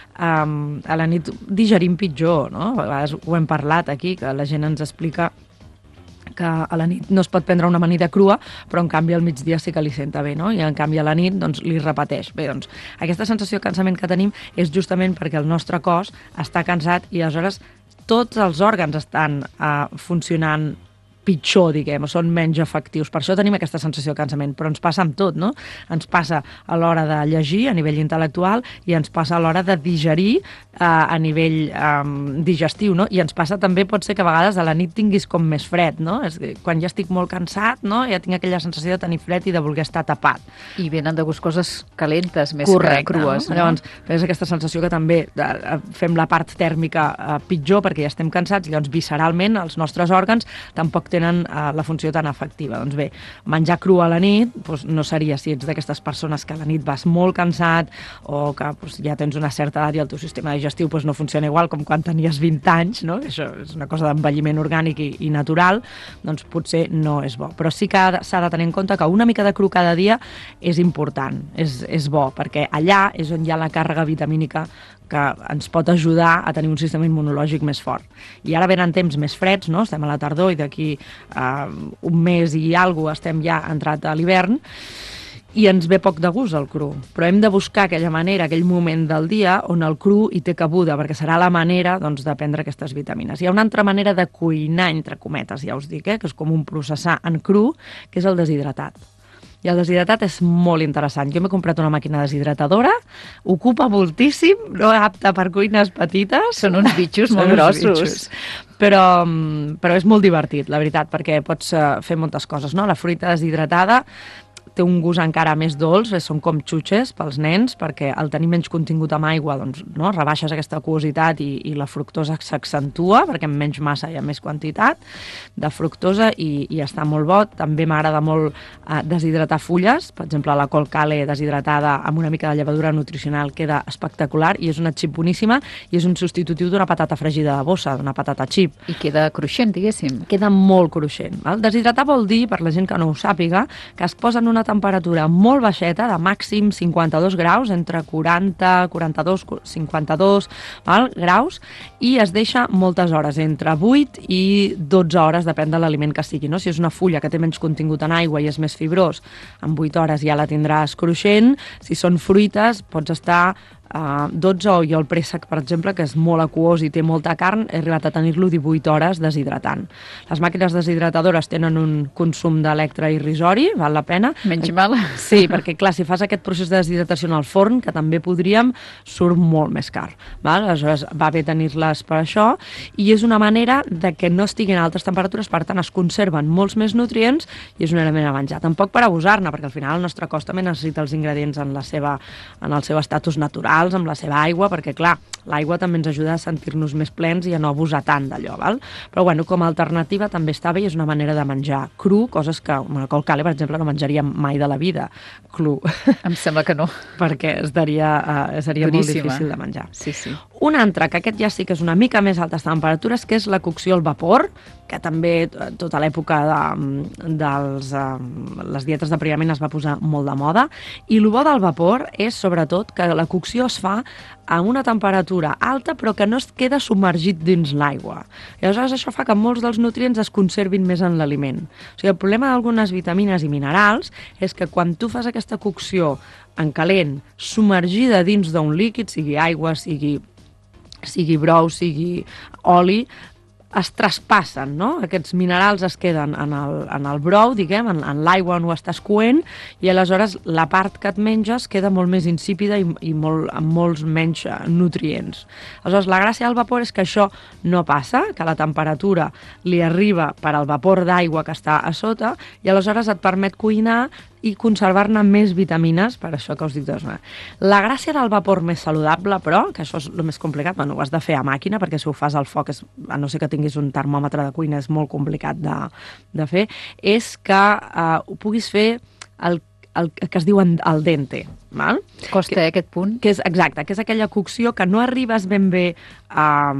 A la nit digerim pitjor, no? A vegades ho hem parlat aquí, que la gent ens explica que a la nit no es pot prendre una amanida crua, però en canvi al migdia sí que li senta bé, no? I en canvi a la nit doncs, li repeteix. Bé, doncs, aquesta sensació de cansament que tenim és justament perquè el nostre cos està cansat i aleshores tots els òrgans estan funcionant pitjor, diguem, o són menys efectius. Per això tenim aquesta sensació de cansament, però ens passa amb tot, no? Ens passa a l'hora de llegir a nivell intel·lectual i ens passa a l'hora de digerir a nivell digestiu, no? I ens passa també, pot ser que a vegades a la nit tinguis com més fred, no? Quan ja estic molt cansat, no? Ja tinc aquella sensació de tenir fred i de voler estar tapat. I venen de gust coses calentes més que crues. No? Llavors, és aquesta sensació que també fem la part tèrmica pitjor perquè ja estem cansats i llavors visceralment els nostres òrgans tampoc tenen la funció tan efectiva. Doncs bé, menjar cru a la nit doncs no seria si ets d'aquestes persones que a la nit vas molt cansat o que doncs, ja tens una certa edat i el teu sistema digestiu doncs, no funciona igual com quan tenies 20 anys, no? Això és una cosa d'envelliment orgànic i natural, doncs potser no és bo. Però sí que s'ha de tenir en compte que una mica de cru cada dia és important, és bo, perquè allà és on hi ha la càrrega vitamínica que ens pot ajudar a tenir un sistema immunològic més fort. I ara venen temps més freds, no? Estem a la tardor i d'aquí un mes i alguna estem ja entrat a l'hivern i ens ve poc de gust el cru. Però hem de buscar aquella manera, aquell moment del dia on el cru hi té cabuda, perquè serà la manera doncs, de prendre aquestes vitamines. Hi ha una altra manera de cuinar, entre cometes, ja us dic, que és com un processar en cru, que és el deshidratat. I el deshidratat és molt interessant. Jo m'he comprat una màquina deshidratadora, ocupa moltíssim, no apta per cuines petites. Són uns bitxos molt grossos. Però és molt divertit, la veritat, perquè pots fer moltes coses, no? La fruita deshidratada té un gust encara més dolç, són com xutxes pels nens, perquè al tenir menys contingut amb aigua, doncs, no, rebaixes aquesta aquositat i la fructosa s'accentua, perquè amb menys massa hi ha més quantitat de fructosa i està molt bo. També m'agrada molt deshidratar fulles, per exemple, la col cale deshidratada amb una mica de llevadura nutricional queda espectacular i és una xip boníssima i és un substitutiu d'una patata fregida de bossa, d'una patata xip. I queda cruixent, diguéssim. Queda molt cruixent. Val? Deshidratar vol dir, per la gent que no ho sàpiga, que es posa en una temperatura molt baixeta, de màxim 52 graus, entre 40, 42, 52 graus, i es deixa moltes hores, entre 8 i 12 hores, depèn de l'aliment que sigui. No? Si és una fulla que té menys contingut en aigua i és més fibrós, en 8 hores ja la tindràs cruixent. Si són fruites, pots estar 12, o jo el préssec, per exemple, que és molt aquós i té molta carn, he arribat a tenir-lo 18 hores deshidratant. Les màquines deshidratadores tenen un consum d'electre irrisori, val la pena. Menys mal. Sí, perquè clar, si fas aquest procés de deshidratació en el forn, que també podríem, surt molt més car. Val? Aleshores va bé tenir-les per això, i és una manera de que no estiguin a altes temperatures, per tant es conserven molts més nutrients i és un element a menjar. Tampoc per abusar-ne, perquè al final el nostre cos també necessita els ingredients en el seu estatus natural, amb la seva aigua, perquè clar, l'aigua també ens ajuda a sentir-nos més plens i a no abusar tant d'allò, val? Però bueno, com a alternativa també està bé i és una manera de menjar cru, coses que una col cale, per exemple, no menjaríem mai de la vida cru. Em sembla que no. Perquè seria molt difícil de menjar. Sí, sí. Un altre, que aquest ja sí que és una mica més altes temperatures, que és la cocció al vapor, que també tota l'època de les dietes d'aparellament es va posar molt de moda, i el bo del vapor és sobretot que la cocció es fa a una temperatura alta però que no es queda submergit dins l'aigua. I aleshores això fa que molts dels nutrients es conservin més en l'aliment. O sigui, el problema d'algunes vitamines i minerals és que quan tu fas aquesta cocció en calent, submergida dins d'un líquid, sigui aigua, sigui brou, sigui oli, es traspassen, no? Aquests minerals es queden en el brou, diguem, en l'aigua on ho estàs coent, i aleshores la part que et menges queda molt més insípida i amb molts menys nutrients. Aleshores, la gràcia del vapor és que això no passa, que la temperatura li arriba per al vapor d'aigua que està a sota, i aleshores et permet cuinar i conservar-ne més vitamines, per això que us dic dos. La gràcia del vapor més saludable, però, que això és el més complicat, bueno, ho has de fer a màquina, perquè si ho fas al foc, a no ser que tinguis un termòmetre de cuina, és molt complicat de fer, és que ho puguis fer el que es diu al dente. Val? Costa, aquest punt. Exacte, que és aquella cocció que no arribes ben bé a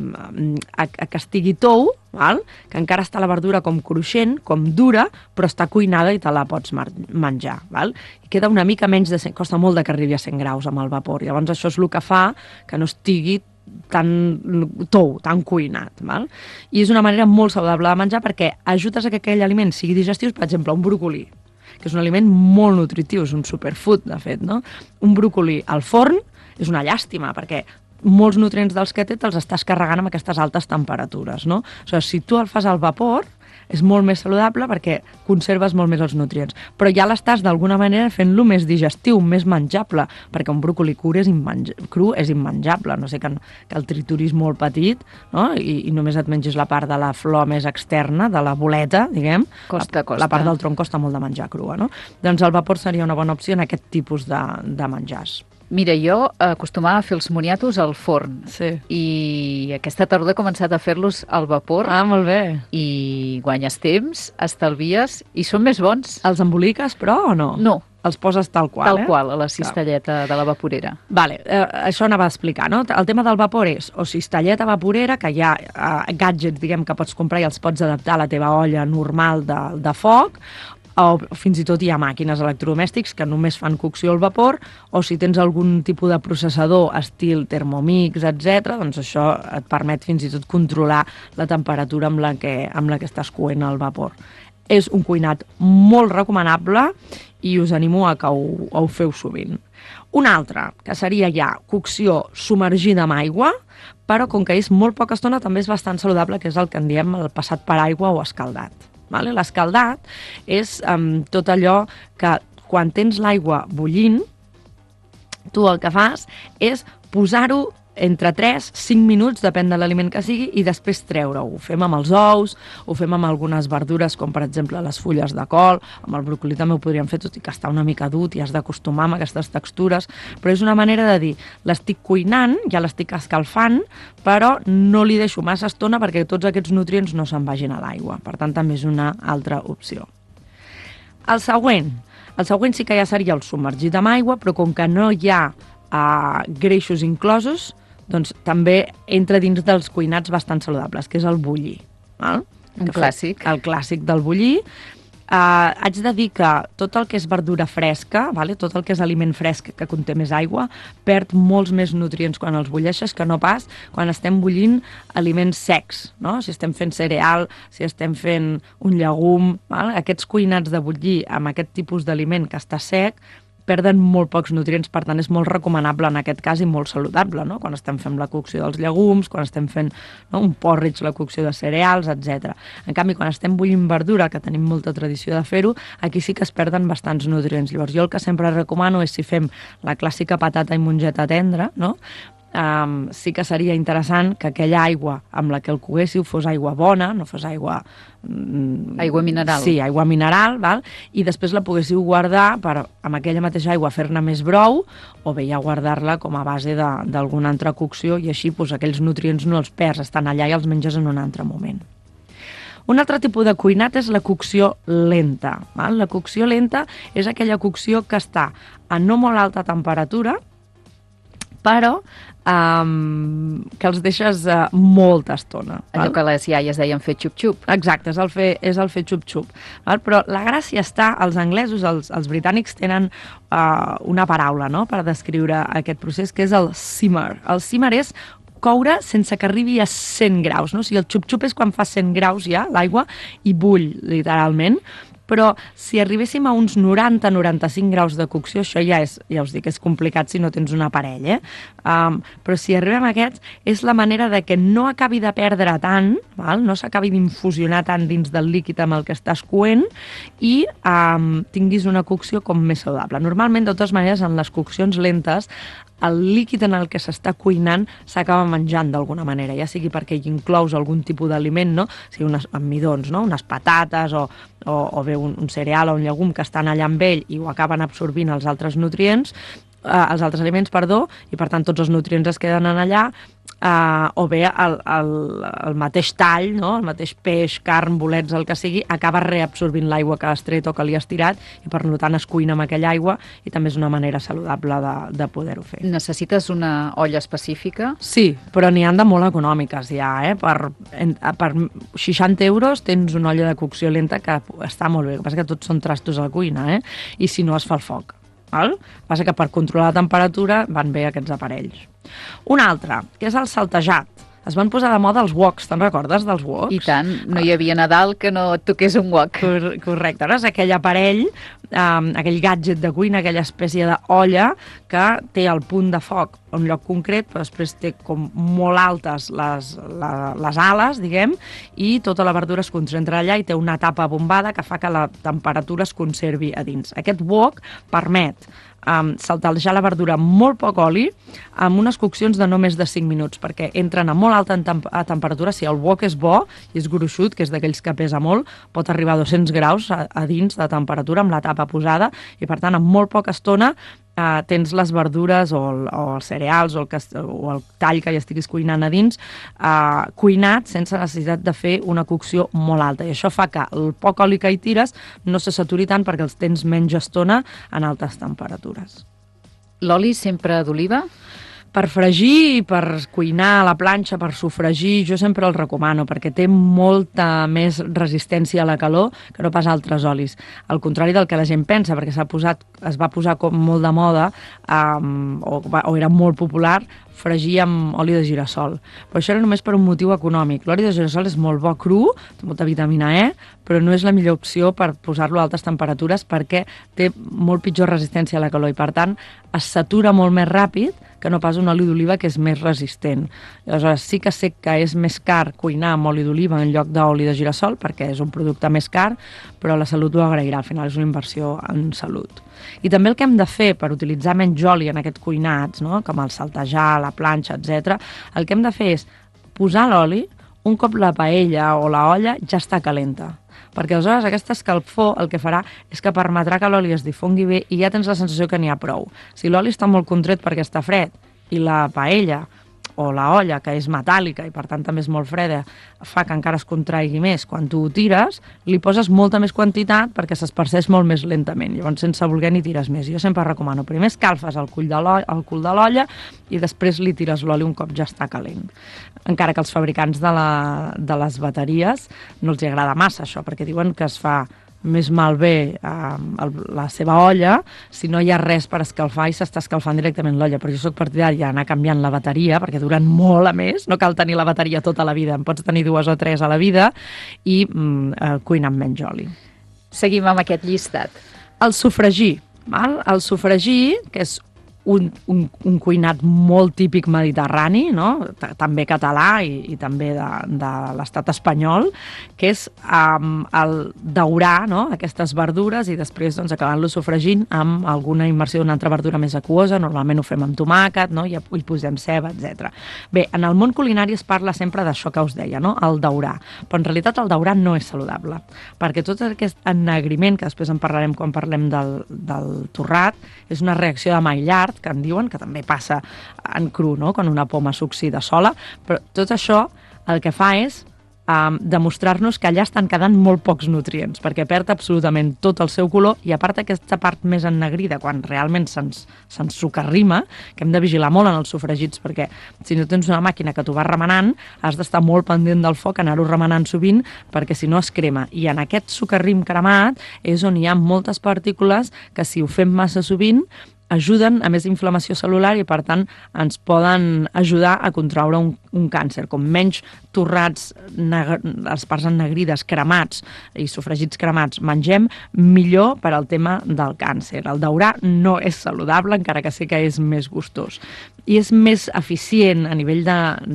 que estigui tou, val? Que encara està la verdura com cruixent, com dura, però està cuinada i te la pots menjar. Val? I queda una mica menys de 100, costa molt que arribi a 100 graus amb el vapor. Llavors això és el que fa que no estigui tan tou, tan cuinat. Val? I és una manera molt saludable de menjar perquè ajudes a que aquell aliment sigui digestiu, per exemple, un bròcoli, que és un aliment molt nutritiu, és un superfood, de fet, no? Un bròcoli al forn és una llàstima, perquè molts nutrients dels que té te'ls estàs carregant amb aquestes altes temperatures, no? O sigui, si tu el fas al vapor, és molt més saludable perquè conserves molt més els nutrients. Però ja l'estàs d'alguna manera fent-lo més digestiu, més menjable, perquè un bròcoli cru és immenjable, no sé, que el trituris molt petit, no? I només et mengis la part de la flor més externa, de la boleta, diguem. Costa. La part del tronc costa molt de menjar crua, no? Doncs el vapor seria una bona opció en aquest tipus de menjars. Mira, jo acostumava a fer els moniatos al forn. Sí. I aquesta tardor he començat a fer-los al vapor. Ah, molt bé. I guanyes temps, estalvies i són més bons. Els emboliques, però, o no? No. Els poses tal qual, Tal qual, a la cistelleta de la vaporera. Vale, això anava a explicar, no? El tema del vapor és o cistelleta vaporera, que hi ha gadgets, diguem, que pots comprar i els pots adaptar a la teva olla normal de foc, o fins i tot hi ha màquines electrodomèstics que només fan cocció al vapor, o si tens algun tipus de processador estil Thermomix, etc., doncs això et permet fins i tot controlar la temperatura amb la que estàs coent al vapor. És un cuinat molt recomanable i us animo a que ho feu sovint. Un altre, que seria ja cocció submergida amb aigua, però com que és molt poca estona també és bastant saludable, que és el que en diem el passat per aigua o escaldat. L'escaldat és tot allò que quan tens l'aigua bullint, tu el que fas és posar-ho entre 3-5 minuts, depèn de l'aliment que sigui, i després treure-ho. Ho fem amb els ous, ho fem amb algunes verdures, com per exemple les fulles de col, amb el brocoli també ho podríem fer, tot i que està una mica dur i has d'acostumar amb aquestes textures, però és una manera de dir, l'estic cuinant, ja l'estic escalfant, però no li deixo massa estona perquè tots aquests nutrients no se'n vagin a l'aigua. Per tant, també és una altra opció. El següent sí que ja seria el submergit amb aigua, però com que no hi ha greixos inclosos, doncs també entra dins dels cuinats bastant saludables, que és el bullir. Un clàssic. El clàssic del bullir. Haig de dir que tot el que és verdura fresca, tot el que és aliment fresc que conté més aigua, perd molts més nutrients quan els bulleixes que no pas quan estem bullint aliments secs, no? Si estem fent cereal, si estem fent un llegum, aquests cuinats de bullir amb aquest tipus d'aliment que està sec, perden molt pocs nutrients, per tant és molt recomanable en aquest cas i molt saludable, no? Quan estem fent la cocció dels llegums, quan estem fent un porridge, la cocció de cereals, etc. En canvi, quan estem bullint verdura, que tenim molta tradició de fer-ho, aquí sí que es perden bastants nutrients. Llavors jo el que sempre recomano és si fem la clàssica patata i mongeta tendra, no? Sí que seria interessant que aquella aigua amb la que el coguéssiu fos aigua bona, no fos aigua... Aigua mineral. Sí, aigua mineral, i després la poguéssiu guardar per, amb aquella mateixa aigua, fer-ne més brou, o bé ja guardar-la com a base d'alguna altra cocció, i així aquells nutrients no els perds, estan allà i els menges en un altre moment. Un altre tipus de cuinat és la cocció lenta. La cocció lenta és aquella cocció que està a no molt alta temperatura, però que els deixes molta estona. Allò que les iaies deien fer xup-xup. Exacte, és el fer xup-xup. Però la gràcia està, els anglesos, els britànics tenen una paraula, no?, per descriure aquest procés, que és el simmer. El simmer és coure sense que arribi a 100 graus, no? O sigui, el xup-xup és quan fa 100 graus ja, l'aigua, i bull, literalment. Però si arribéssim a uns 90-95 graus de cocció, això ja us dic, és complicat si no tens un aparell, però si arribem a aquests, és la manera de que no acabi de perdre tant, no s'acabi d'infusionar tant dins del líquid amb el que estàs coent, i tinguis una cocció com més saludable. Normalment, de totes maneres, en les coccions lentes, el líquid en el que s'està cuinant s'acaba menjant d'alguna manera, ja sigui perquè hi inclous algun tipus d'aliment, no? O sigui, uns midons, no? Unes patates o bé un cereal o un llegum que estan allà amb ell i ho acaben absorbint els altres nutrients, els altres aliments, i per tant tots els nutrients es queden allà, o bé el mateix tall, no? El mateix peix, carn, bolets, el que sigui, acaba reabsorbint l'aigua que has tret o que li has tirat, i per tant es cuina amb aquella aigua, i també és una manera saludable de poder-ho fer. Necessites una olla específica? Sí, però n'hi han de molt econòmiques ja, per 60 euros tens una olla de cocció lenta que està molt bé, el que passa que tots són trastos a la cuina, i si no es fa el foc. Passa que per controlar la temperatura van bé aquests aparells. Un altre, que és el saltejat. Es van posar de moda els woks, te'n recordes dels woks? I tant, no hi havia Nadal que no et toqués un wok. Correcte, no? És aquell aparell, aquell gadget de cuina, aquella espècie d'olla que té el punt de foc a un lloc concret, però després té com molt altes les ales, diguem, i tota la verdura es concentra allà i té una tapa bombada que fa que la temperatura es conservi a dins. Aquest wok permet saltejar la verdura amb molt poc oli, amb unes coccions de no més de 5 minuts, perquè entren a molt alta temperatura. Si el wok és bo i és gruixut, que és d'aquells que pesa molt, pot arribar a 200 graus a dins de temperatura amb la tapa posada, i per tant, en molt poca estona tens les verdures o els cereals o el tall que hi estiguis cuinant a dins cuinat sense necessitat de fer una cocció molt alta, i això fa que el poc oli que hi tires no se saturi tant perquè els tens menys estona en altes temperatures. L'oli sempre d'oliva? Per fregir i per cuinar a la planxa, per sofregir, jo sempre el recomano perquè té molta més resistència a la calor que no pas altres olis. Al contrari del que la gent pensa, perquè es va posar com molt de moda o era molt popular fregir amb oli de girassol. Però això era només per un motiu econòmic. L'oli de girassol és molt bo cru, té molta vitamina E, però no és la millor opció per posar-lo a altes temperatures perquè té molt pitjor resistència a la calor i, per tant, es satura molt més ràpid que no pas un oli d'oliva que és més resistent. Llavors sí que sé que és més car cuinar amb oli d'oliva en lloc d'oli de girassol perquè és un producte més car, però la salut ho agrairà, al final és una inversió en salut. I també el que hem de fer per utilitzar menys oli en aquests cuinats, no? Com el saltejar, la planxa, etc., el que hem de fer és posar l'oli un cop la paella o la olla ja està calenta. Perquè aleshores aquesta escalfor el que farà és que permetrà que l'oli es difongui bé i ja tens la sensació que n'hi ha prou. Si l'oli està molt contret perquè està fred i la paella o la olla, que és metàl·lica i per tant també és molt freda, fa que encara es contraigui més. Quan tu ho tires, li poses molta més quantitat perquè s'esparceix molt més lentament. Llavors, sense voler ni tires més. Jo sempre recomano, primer escalfes el cul de l'olla i després li tires l'oli un cop ja està calent. Encara que els fabricants de les bateries no els agrada massa això, perquè diuen que es fa més malbé la seva olla si no hi ha res per escalfar i s'està escalfant directament l'olla. Però jo soc partidària d'anar canviant la bateria perquè duren molt a més, no cal tenir la bateria tota la vida, en pots tenir 2 o 3 a la vida i cuinar amb menys oli. Seguim amb aquest llistat. El sofregir. El sofregir, que és un cuinat molt típic mediterrani, no? També català i també de l'estat espanyol, que és el daurar, no? Aquestes verdures i després acabant-lo sofregint amb alguna immersió d'una altra verdura més aquosa. Normalment ho fem amb tomàquet, no? I hi posem ceba, etc. Bé, en el món culinari es parla sempre d'això que us deia, no? El daurar. Però en realitat el daurar no és saludable, perquè tot aquest ennegriment, que després en parlarem quan parlem del torrat, és una reacció de Maillard, que en diuen, que també passa en cru, no? Quan una poma s'oxida sola, però tot això el que fa és demostrar-nos que allà estan quedant molt pocs nutrients, perquè perd absolutament tot el seu color i a part aquesta part més ennegrida, quan realment se'ns socarrima, que hem de vigilar molt en els sofregits, perquè si no tens una màquina que t'ho va remenant, has d'estar molt pendent del foc, anar-ho remenant sovint, perquè si no es crema. I en aquest socarrim cremat és on hi ha moltes partícules que si ho fem massa sovint ajuden a més inflamació cel·lular i, per tant, ens poden ajudar a contraure un càncer. Com menys torrats, les parts ennegrides, cremats i sofregits cremats mengem, millor per al tema del càncer. El daurar no és saludable, encara que sí que és més gustós. I és més eficient a nivell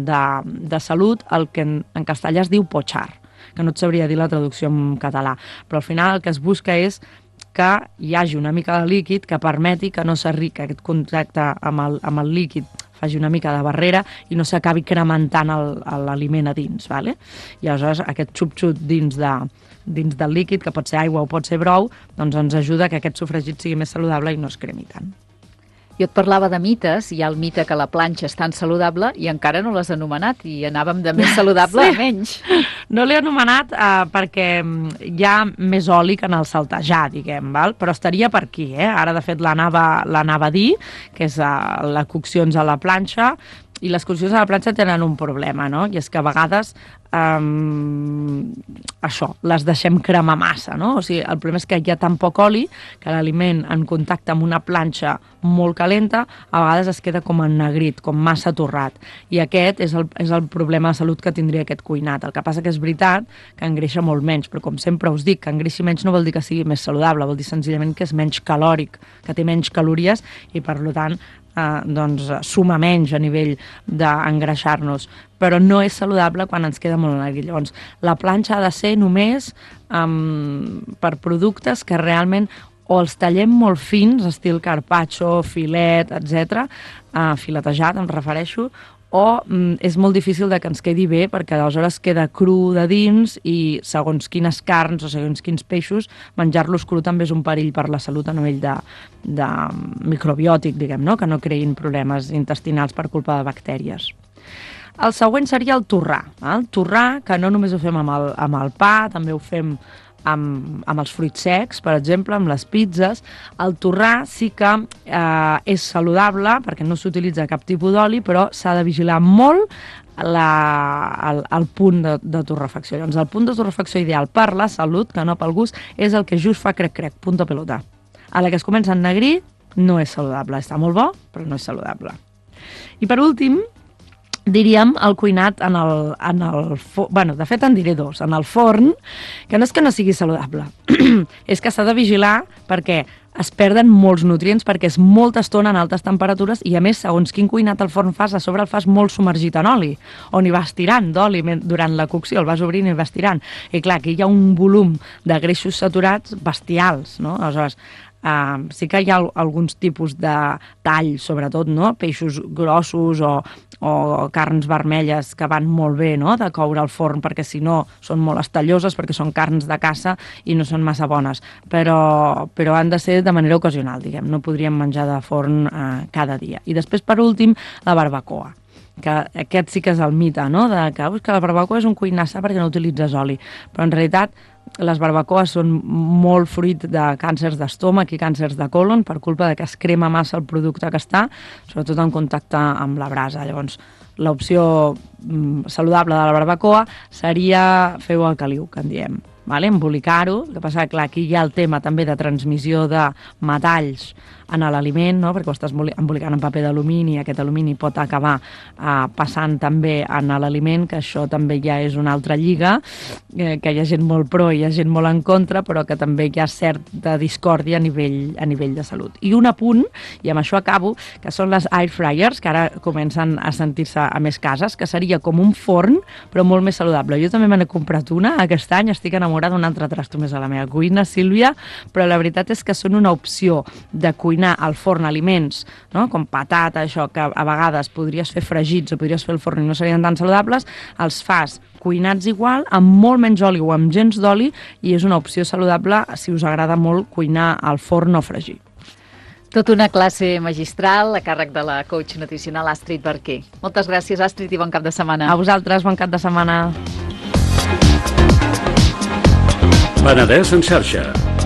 de salut el que en castellà es diu pochar, que no et sabria dir la traducció en català. Però al final el que es busca és que hi hagi una mica de líquid que permeti que no s'arriqui aquest contacte amb el líquid, faci una mica de barrera i no s'acabi crementant l'aliment a dins. Vale? I aleshores aquest xup-xup dins del líquid, que pot ser aigua o pot ser brou, doncs ens ajuda que aquest sofregit sigui més saludable i no es cremi tant. Jo et parlava de mites, hi ha el mite que la planxa és tan saludable i encara no l'has anomenat i anàvem de més saludable a menys. No l'he anomenat perquè hi ha més oli que en el saltejar, diguem, val? Però estaria per aquí. Ara, de fet, l'anava a dir, que és la coccions a la planxa, i les coccions a la planxa tenen un problema, no? I és que a vegades això, les deixem cremar massa, no? O sigui, el problema és que hi ha tan poc oli que l'aliment en contacte amb una planxa molt calenta a vegades es queda com ennegrit, com massa torrat. I aquest és el problema de salut que tindria aquest cuinat. El que passa que és veritat que engreixa molt menys, però com sempre us dic, que engreixi menys no vol dir que sigui més saludable, vol dir senzillament que és menys calòric, que té menys calories i per tant doncs suma menys a nivell d'engreixar-nos, però no és saludable quan ens queda molt enegrit. Llavors, la planxa ha de ser només per productes que realment o els tallem molt fins, estil carpaccio, filet, etc., filetejat em refereixo, o és molt difícil de que ens quedi bé perquè aleshores queda cru de dins i segons quines carns o segons quins peixos menjar-los cru també és un perill per la salut a nivell de microbiòtic, diguem, no? Que no creïn problemes intestinals per culpa de bactèries. El següent seria el torrà. El torrà, que no només ho fem amb el pa, també ho fem amb els fruits secs, per exemple, amb les pizzas. El torrà sí que és saludable perquè no s'utilitza cap tipus d'oli, però s'ha de vigilar molt el punt de torrefacció. Llavors, el punt de torrefacció ideal per la salut, que no pel gust, és el que just fa crec-crec, punta pelota. A la que es comença a ennegrir no és saludable. Està molt bo, però no és saludable. I per últim, diríem el cuinat en el forn, bueno, de fet en diré dos, en el forn, que no sigui saludable, és que s'ha de vigilar perquè es perden molts nutrients perquè és molta estona en altes temperatures i a més, segons quin cuinat al forn fas, a sobre el fas molt submergit en oli, on hi vas tirant d'oli durant la cocció, el vas obrint i el vas tirant. I clar, aquí hi ha un volum de greixos saturats bestials, no? Aleshores, sí que hi ha alguns tipus de tall, sobretot, no? Peixos grossos o carns vermelles que van molt bé, no?, de coure al forn, perquè si no són molt estalloses, perquè són carns de caça i no són massa bones, però han de ser de manera ocasional, diguem, no podríem menjar de forn cada dia. I després, per últim, la barbacoa, que aquest sí que és el mite, no?, que la barbacoa és un cuinassa perquè no utilitzes oli, però en realitat les barbacoes són molt fruit de càncers d'estómac i càncers de colon per culpa de que es crema massa el producte que està, sobretot en contacte amb la brasa. Llavors, l'opció saludable de la barbacoa seria fer-ho al caliu, que en diem, embolicar-ho. El que passa que aquí hi ha el tema també de transmissió de metalls en l'aliment, no? Perquè ho estàs embolicant en paper d'alumini i aquest alumini pot acabar passant també en l'aliment, que això també ja és una altra lliga, que hi ha gent molt pro i hi ha gent molt en contra, però que també hi ha certa discòrdia a nivell de salut. I un apunt, i amb això acabo, que són les air fryers, que ara comencen a sentir-se a més cases, que seria com un forn, però molt més saludable. Jo també me n'he comprat una aquest any, estic enamorada d'un altre trasto més a la meva cuina, Sílvia, però la veritat és que són una opció de cuinar al forn aliments, no?, com patata, això, que a vegades podries fer fregits o podries fer al forn i no serien tan saludables, els fas cuinats igual, amb molt menys oli o amb gens d'oli, i és una opció saludable si us agrada molt cuinar al forn o fregir. Tot una classe magistral a càrrec de la coach nutricional Astrid Barquer. Moltes gràcies, Astrid, i bon cap de setmana. A vosaltres, bon cap de setmana. Penedès en xarxa.